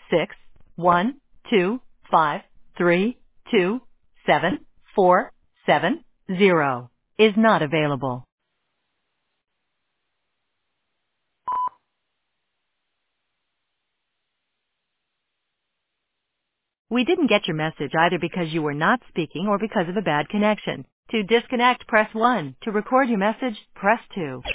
61253274770 is not available. We didn't get your message either because you were not speaking or because of a bad connection. To disconnect, press 1. To record your message, press 2.